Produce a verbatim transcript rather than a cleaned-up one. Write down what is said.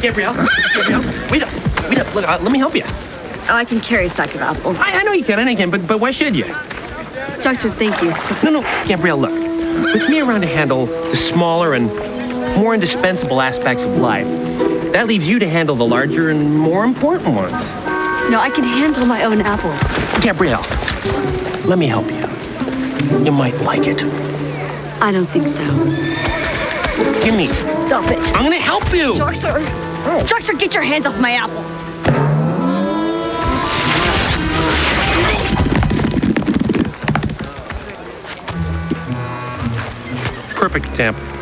Gabrielle, Gabrielle, wait up, wait up. Look, uh, let me help you. Oh, I can carry a sack of apples. I, I know you can, I know you can, but, but why should you? Doctor, thank you. No, no, Gabrielle, look. With me around to handle the smaller and more indispensable aspects of life, that leaves you to handle the larger and more important ones. No, I can handle my own apples. Gabrielle, let me help you. You might like it. I don't think so. Give me. Stop it. I'm gonna help you. Doctor, Oh. Doctor, get your hands off my apples. Perfect example.